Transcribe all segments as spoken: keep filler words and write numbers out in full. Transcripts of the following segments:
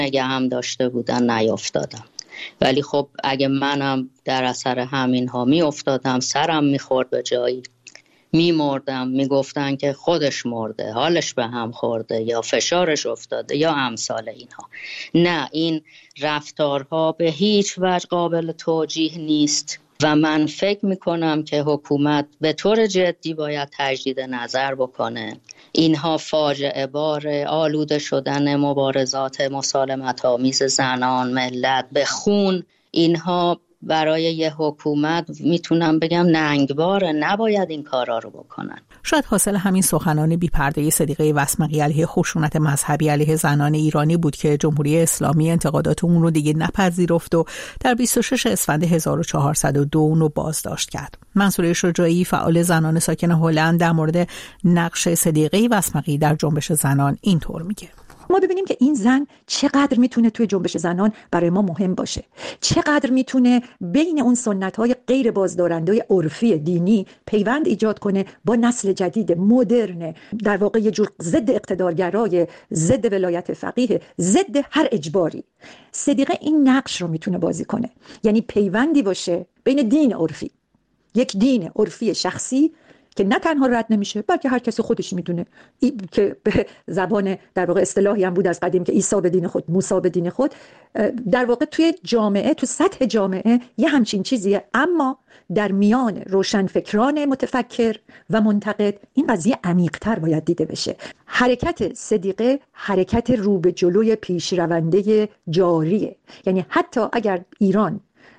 نگهم داشته بودن نیافتادم. ولی خب اگه منم در اثر همین ها می افتادم، سرم می خورد به جایی، می مردم، می گفتن که خودش مرده، حالش به هم خورده یا فشارش افتاده یا امثال اینها. نه، این رفتارها به هیچ وجه قابل توجیه نیست و من فکر می کنم که حکومت به طور جدی باید تجدید نظر بکنه. اینها فاجعه بار آلوده شدن مبارزات مسالمت آمیز زنان، ملت به خون، اینها برای یه حکومت میتونم بگم ننگباره، نباید این کارا رو بکنن. شاید حاصل همین سخنان بی‌پرده صدیقه وسمقی علیه خشونت مذهبی علیه زنان ایرانی بود که جمهوری اسلامی انتقادات اون رو دیگه نپذیرفت و در بیست و شش اسفند هزار و چهارصد و دو اون رو بازداشت کرد. منصوره شجاعی، فعال زنان ساکن هلند، در مورد نقش صدیقه وسمقی در جنبش زنان اینطور میگه: ما ببینیم که این زن چقدر میتونه توی جنبش زنان برای ما مهم باشه، چقدر میتونه بین اون سنت‌های غیر بازدارنده عرفی دینی پیوند ایجاد کنه با نسل جدید مدرن، در واقع یه جور ضد اقتدارگرای، ضد ولایت فقیه، ضد هر اجباری. صدیقه این نقش رو میتونه بازی کنه، یعنی پیوندی باشه بین دین عرفی، یک دین عرفی شخصی که نه تنها رد نمیشه بلکه هر کسی خودش میدونه، که به زبان در واقع اصطلاحی هم بود از قدیم که عیسی به دین خود، موسی به دین خود، در واقع توی جامعه، تو سطح جامعه یه همچین چیزیه. اما در میان روشنفکران متفکر و منتقد این قضیه عمیق‌تر باید دیده بشه. حرکت صدیقه حرکت رو به جلوی پیشرونده جاریه، یعنی حتی اگر ایران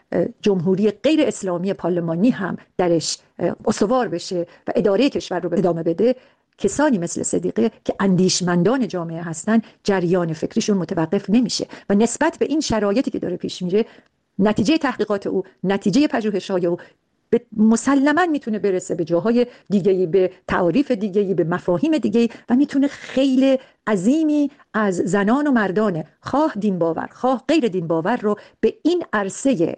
جمهوری غیر اسلامی پارلمانی هم درش استوار بشه و اداره کشور رو ادامه بده، کسانی مثل صدیقه که اندیشمندان جامعه هستن جریان فکریشون متوقف نمیشه و نسبت به این شرایطی که داره پیش میره، نتیجه تحقیقات او، نتیجه پژوهش‌های او مسلماً میتونه برسه به جاهای دیگه‌ای، به تعاریف دیگه‌ای، به مفاهیم دیگه‌ای و میتونه خیلی عظیمی از زنان و مردان خواه دین باور خواه غیر دین باور رو به این عرصه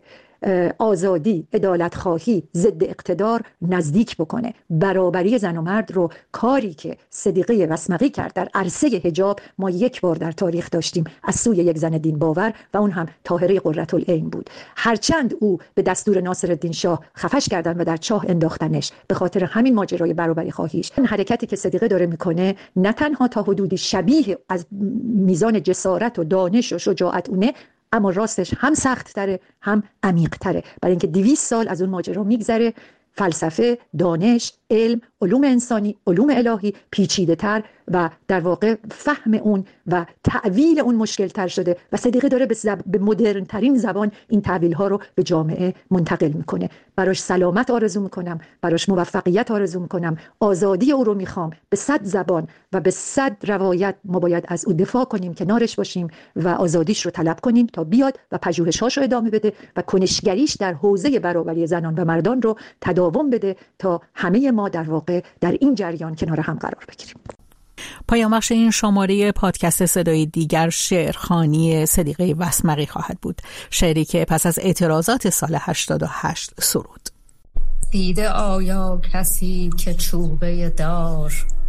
آزادی، عدالت خواهی، ضد اقتدار نزدیک بکنه. برابری زن و مرد رو، کاری که صدیقه وسمقی کرد در عرصه حجاب، ما یک بار در تاریخ داشتیم از سوی یک زن دین باور و اون هم طاهره قرةالعین بود. هرچند او به دستور ناصرالدین شاه خفش کردن و در چاه انداختنش به خاطر همین ماجرای برابری خواهیش، این حرکتی که صدیقه داره میکنه نه تنها تا حدودی شبیه از میزان جسارت و دانش و شجاعت اونه، اما راستش هم سخت تره هم عمیق تره، برای اینکه دویست سال از اون ماجرا میگذره. فلسفه، دانش، علم، علوم انسانی، علوم الهی پیچیده تر و در واقع فهم اون و تعویل اون مشکل تر شده و صدیقه داره به, زب... به مدرن ترین زبان این تعویل ها رو به جامعه منتقل میکنه. براش سلامت آرزو میکنم، براش موفقیت آرزو میکنم، آزادی او رو میخوام. به صد زبان و به صد روایت ما باید از او دفاع کنیم، کنارش باشیم و آزادیش رو طلب کنیم تا بیاد و پژوهش‌هاش رو ادامه بده و کنشگریش در حوزه برابری زنان و مردان رو تداوم بده تا همه ما در واقع در این جریان کنار هم قرار بگیریم. پایان بخش این شماره پادکست صدای دیگر شعرخوانی صدیقه وسمقی خواهد بود، شعری که پس از اعتراضات سال هشتاد و هشت سرود. دیده آیا کسی که چوبه دار،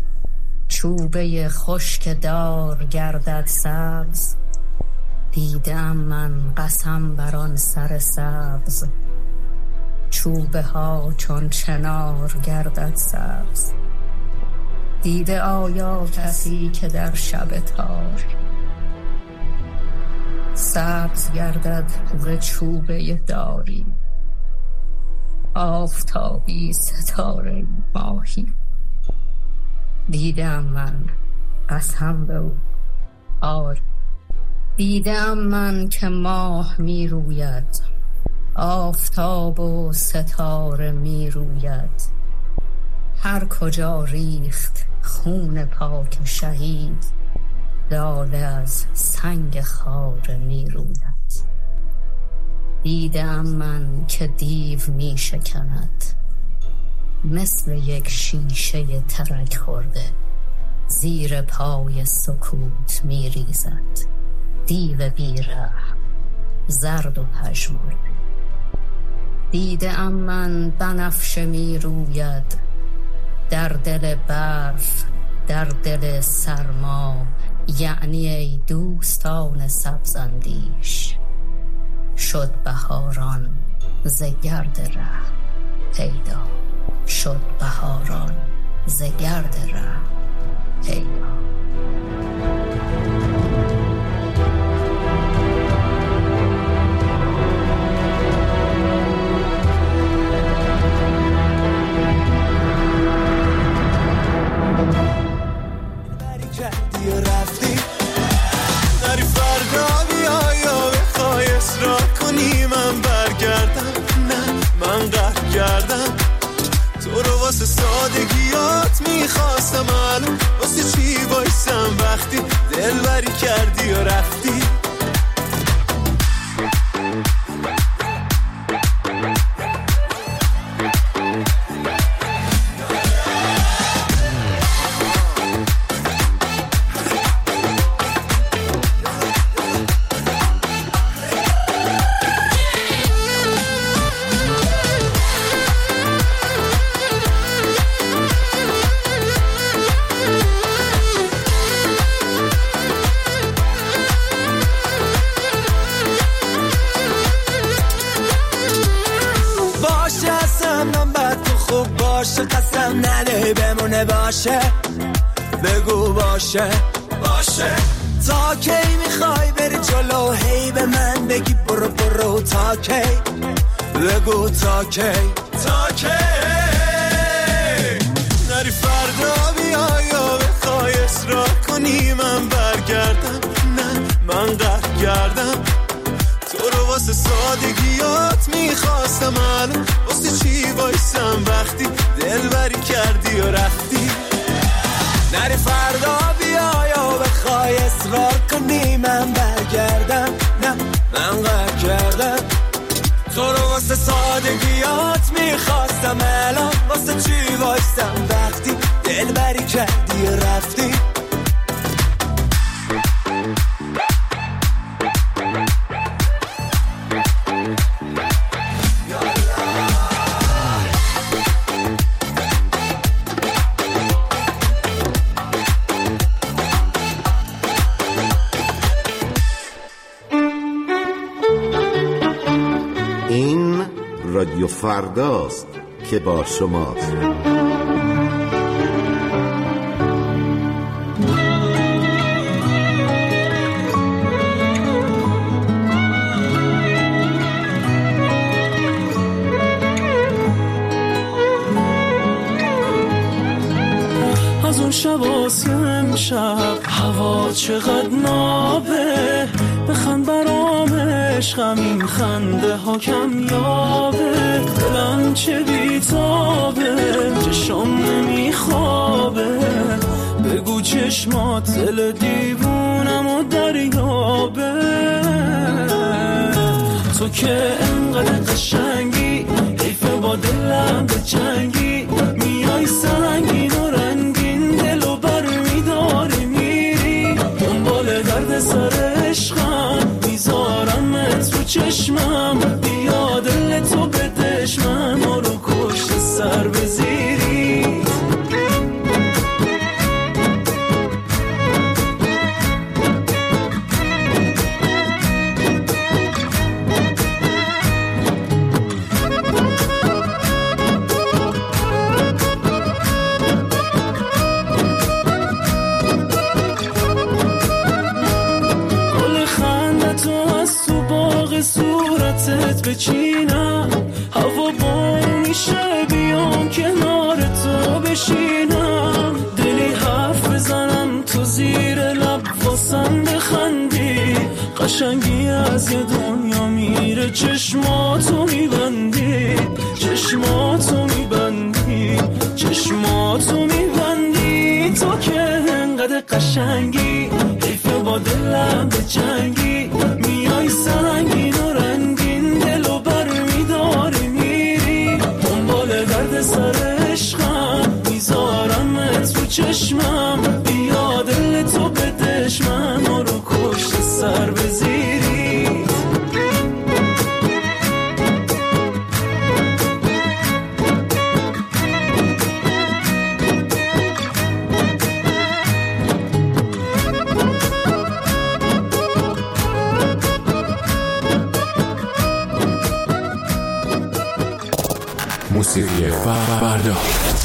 چوبه خشک دار گردد سبز؟ دیدم من قسم بر آن سر سبز، چوبه ها چون چنار گردد سبز. دیده آیا کسی که در شب تار، سبز گردد ز چوبه داری؟ آفتابی ستاره ماهی، دیدم من قسم به او آر. دیدم من که ماه می روید، آفتاب و ستاره می روید. هر کجا ریخت خون پاک شهید، لاله از سنگ خاره می روید. دیدم من که دیو می شکند، مثل یک شیشه ترک خورده، زیر پای سکوت می ریزد. دیو بی‌رحم زرد و پژمرده. دیدم من بنفشه می روید، در دل برف در دل سرما، یعنی ای دوستان سبزاندیش، شد بهاران ز گرد ره پیدا، شد بهاران ز گرد ره پیدا. واسه سادگیات میخواستم الان، واسه چی وایسم وقتی دلبری کردی و رفتی. قسم نده بمونه باشه، بگو باشه باشه. تا کی میخوای بری جلو، هی به من بگی برو برو. تا کی بگو، تا کی تا کی نری فردا بیای یا بخوای اصرار کنی من برگردم. نه من قهر کردم تو رو، واسه سادگیات میخواستم الان، واسه چی وایسم وقتی دلبری کردی و رفتی. نری فردا بیای و بخوای اصرار کنی من برگردم. نه من قهر کردم تو رو، واسه سادگیات میخواستم الان، واسه چی وایسم وقتی دلبری کردی و رفتی. رادیو فرداست که با شماست. از اون شباسی امشب هوا چقدر نابه، بخند برام عشقم این خنده ها کم یابه. دلم چه بیتابه، چشم نمیخوابه، بگو چشمات دل دیوونم و دریابه. تو که انقدر قشنگی، حیفه با دلم به جنگی، میای سنگین و رنگین دلو بر میداری میری، دنبال درد سر عشقم میذارم تو چشمم، بیا دل تو به دشمن ما رو کشت سر بزیری. صورتت بچینم، هوا بارون میشه بیام کنار تو بشینم، دلی حرف بزنم تو زیر لب واسم بخندی، قشنگی از یه دنیا میره چشماتو میبندی، چشماتو میبندی، چشماتو میبندی. تو که انقدر قشنگی، حیفه با دلم به جنگی، میای سنگین و رنگین دلو بر میداری میری، دنبال درد سر عشقم میذارم تو چشمم، بیا دل تو به دشمن ما رو کشت سر بزیری. موسیقی فردا.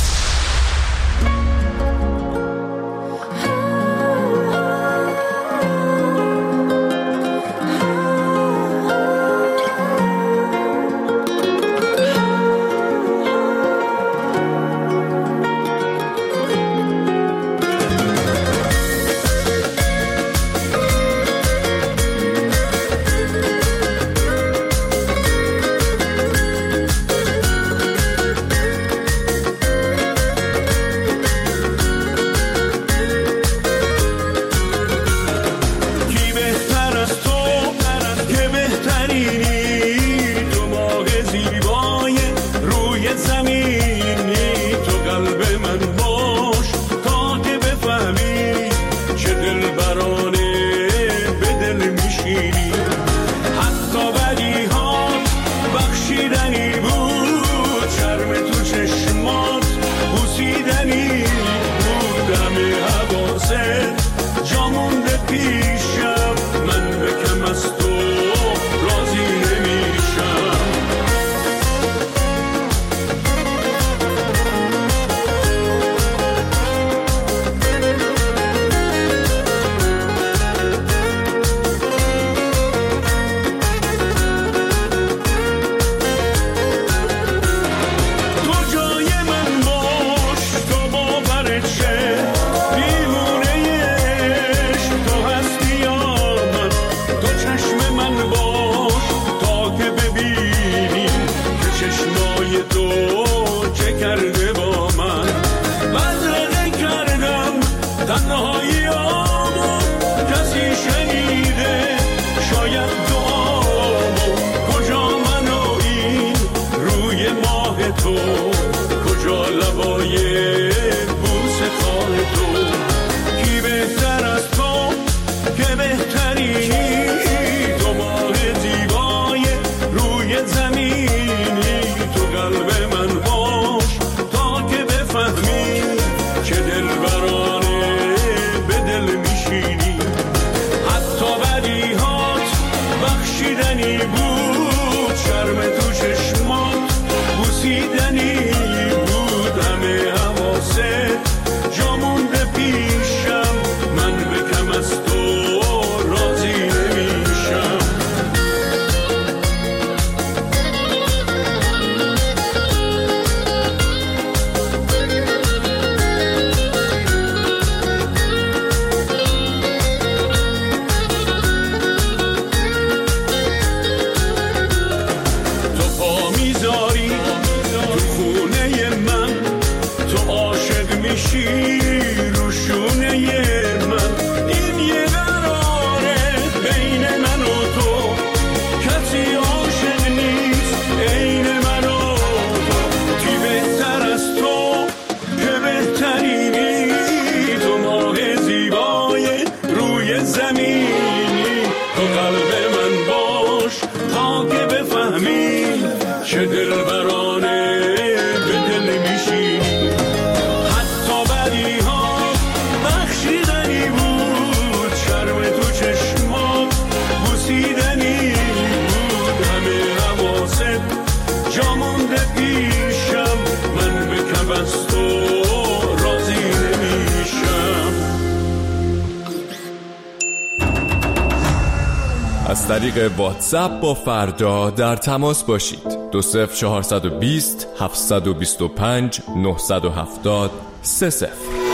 از طریق واتساپ با فردا در تماس باشید. دو صفر چهارصد و بیست هفتصد و بیست و پنج نهصد و هفتاد سه صفر.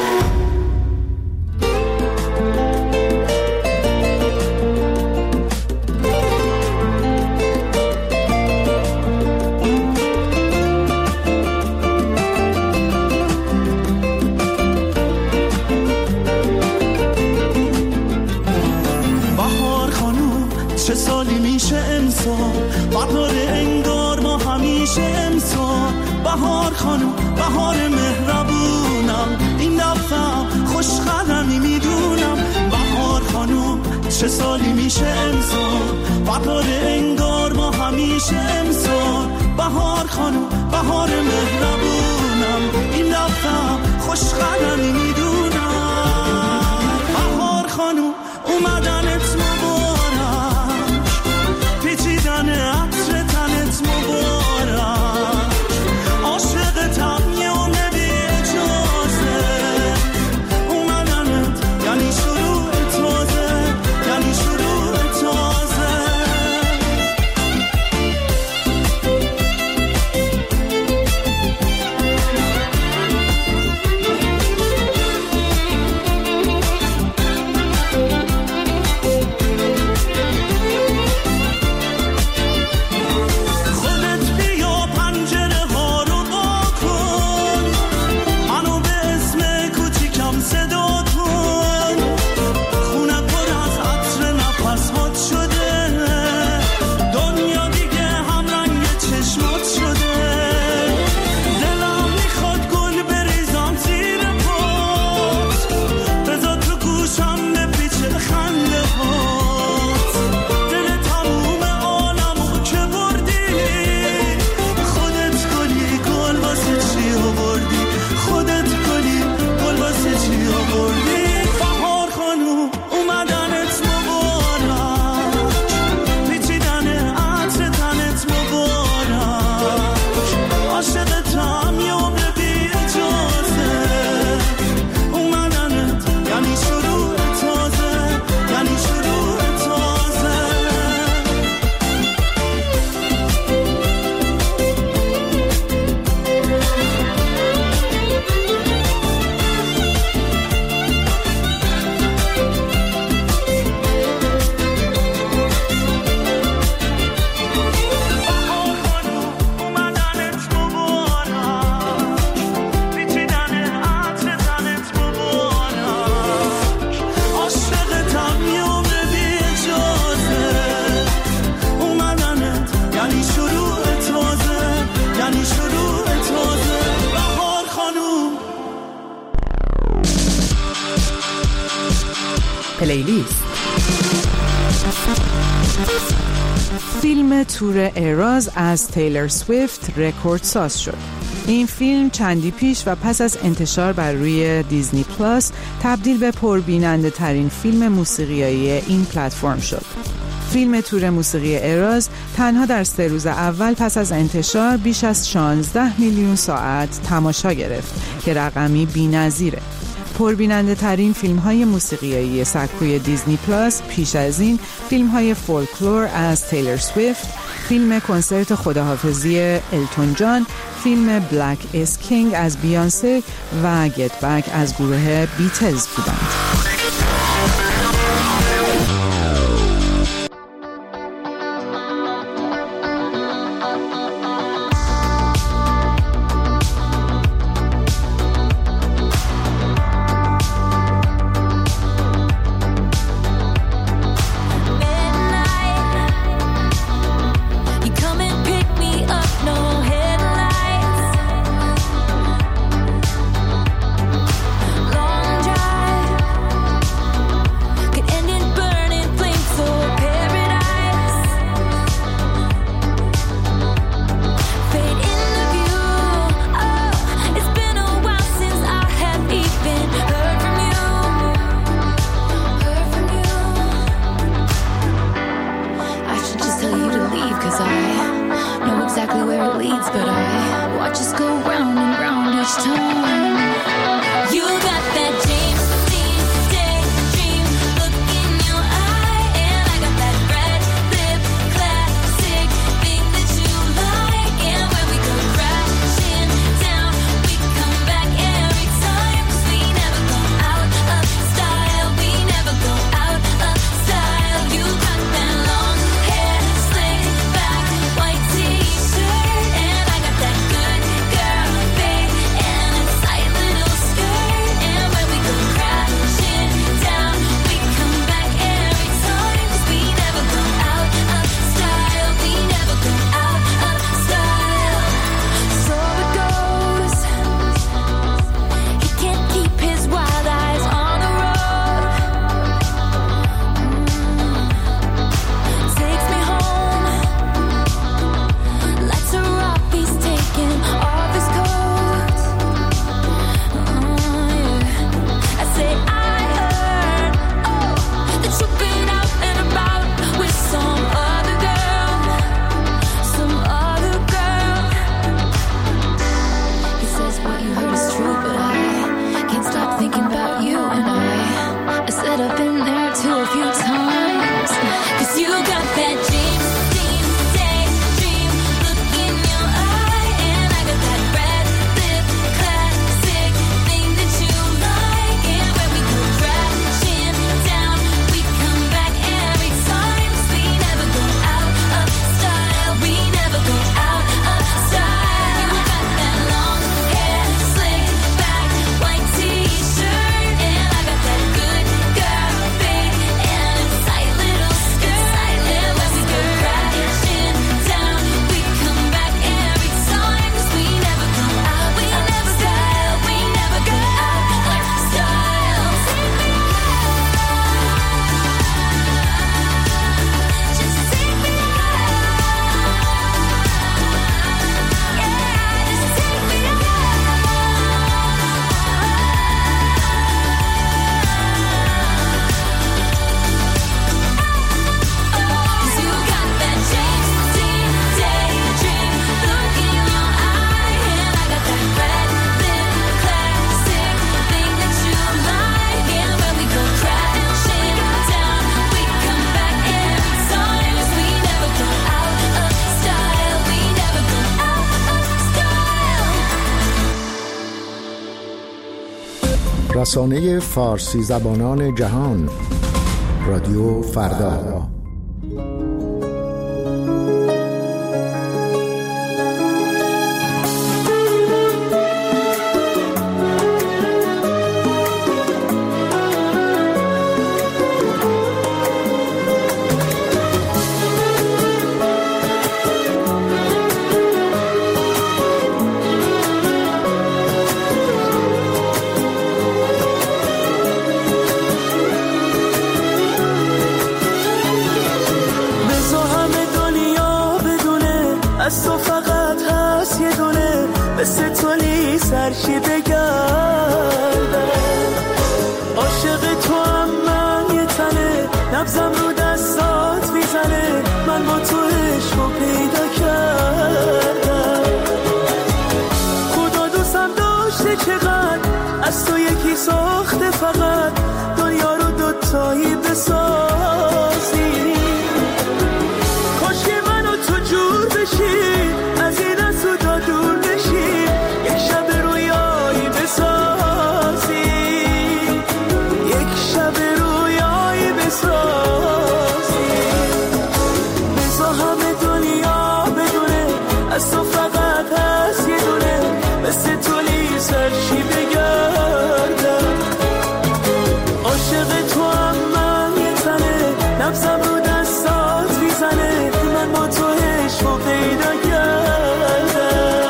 چه سالی میشه امسال بهار انگار ما همیشه امسال بهار خانم بهار مهربونم این دفعه خوش قدمی میدونم بهار خانم اومدنت مبارک پیچیدن عطر تنت مبارک فیلم تور اراز از تیلر سویفت رکورد ساز شد. این فیلم چندی پیش و پس از انتشار بر روی دیزنی پلاس تبدیل به پربیننده ترین فیلم موسیقیایی این پلتفرم شد. فیلم تور موسیقی اراز تنها در سه روز اول پس از انتشار بیش از شانزده میلیون ساعت تماشا گرفت که رقمی بی‌نظیره. پربیننده ترین فیلم های موسیقیایی سکوی دیزنی پلاس پیش از این فیلم های فولکلور از تیلر سویفت، فیلم کنسرت خداحافظی التون جان، فیلم بلک اس کینگ از بیانسه و گت بک از گروه بیتلز بودند. رسانه فارسی زبانان جهان، رادیو فردا. سرشی بگردم. عاشق تو هم من یه تنه، نبضم رو دستات میزنه، من با تو عشقو پیدا کردم. خدا دوستم داشته چقدر، از تو یکی ساخته فقط، دنیا رو دوتایی بسازی. کاش که من و تو جور بشی، از این از تو دا دور بشی، یک شب رویایی بسازی، یک شب رویایی بسازی. بزا همه دنیا بدونه، از تو فقط هست یه دونه، مثل تولی سرشی بگردم. عاشق تو هم من یه تنه، نبضم رو دستات میزنه، من با تو عشقو پیدا کردم.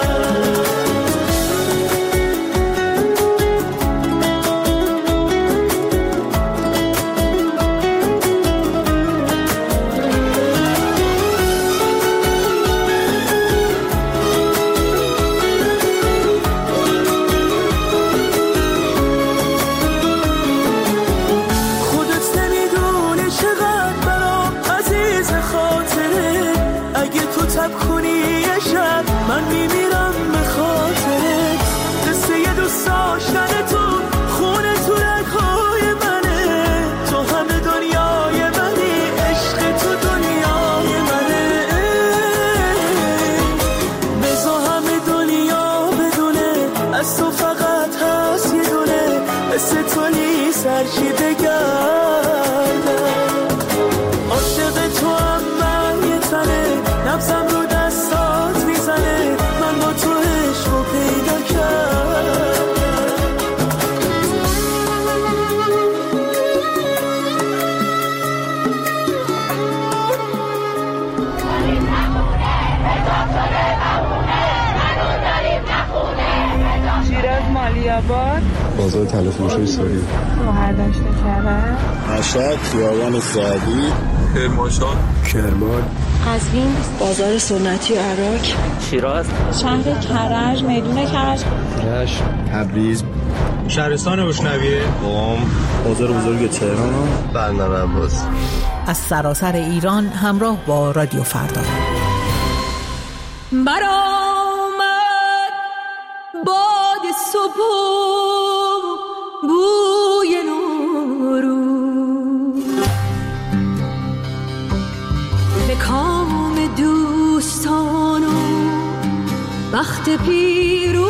من میمیرم به خاطرت، قصه یه دوست داشتن تو، خونه تو رگ‌های منه، تو همه دنیای منی، عشق تو دنیای منه. بزا همه دنیا بدونه، از تو فقط هست یه دونه، مثل تولی سرشی بگردم. عاشق تو هم من یه تنه، نبضم رو دستات میزنه، من با تو عشقو پیدا کردم. شیراز مالیاباد، بازار تلفروشی ساری، شهردشت کرد، مشهد خیابان سعدی، کرمانشاه، کرمان، قزوین، بازار سنتی عراق، شیراز، شهر کرج، میدون کرج، رشت، تبریز، شهرستان بشنویه، قم، بازار بزرگ تهران، بندر عباس. از سراسر ایران همراه با رادیو فردا. برآمد باد صبح بوی نوروز، به کام دوستان و بخت پیروز.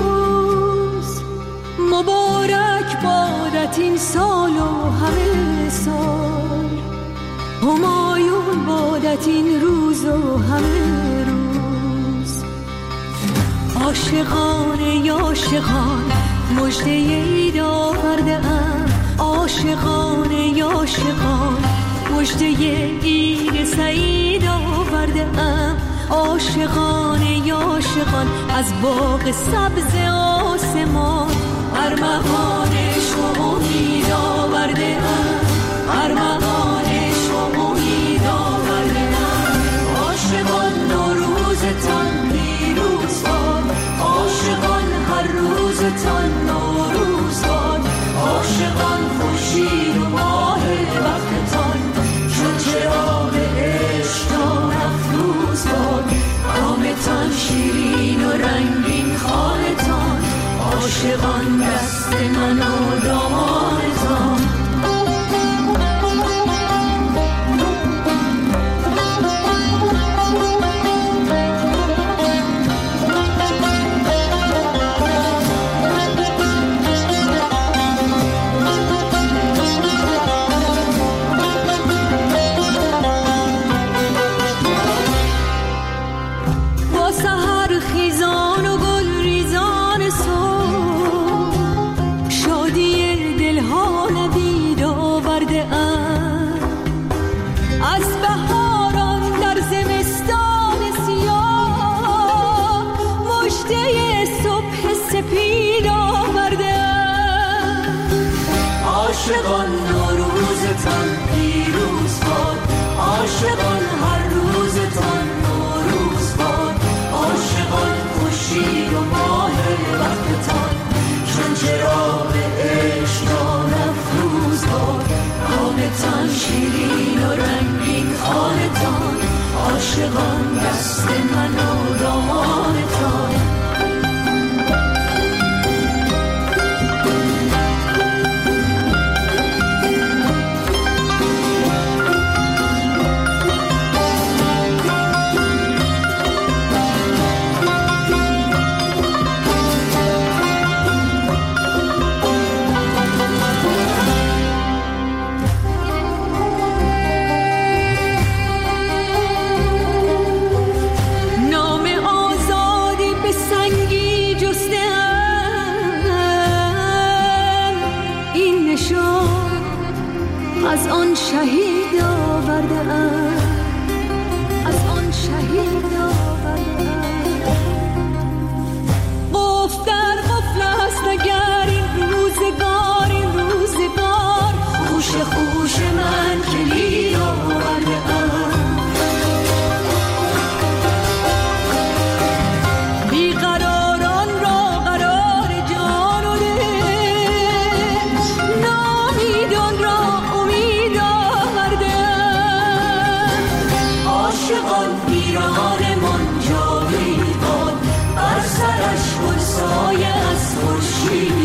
مبارک بادت این سال و همه سال، همایون بادت این روز و همه روز. عاشقان عاشقان مژده عید آورده ام، عاشقان عاشقان مژده عید سعید آورده ام. عاشقان عاشقان از باغ سبز آسمان، ارمغان شما امید آورده ام، ارمغان شما امید آورده ام. عاشقان نوروزتان پیروز باد، عاشقان هر روزتان نوروز باد. عاشقان خورشید و ماه وقتتان، چون چراغ عشقتان افروز باد. کامتان شیرین و رنگین خانتان، عاشقان دست من و دامانتان. عاشقان دست من و دامان تو. از آن شهید آورده ام، از آن شهید آورده ام. قفل در قفل است اگر این روزگار، این روزگار خوش خوش من کلید آورده ام. بیقراران را قرار جان و دل، نامیدان را پیراهنمان جاویدان، بر سرش گل سایه از خورشید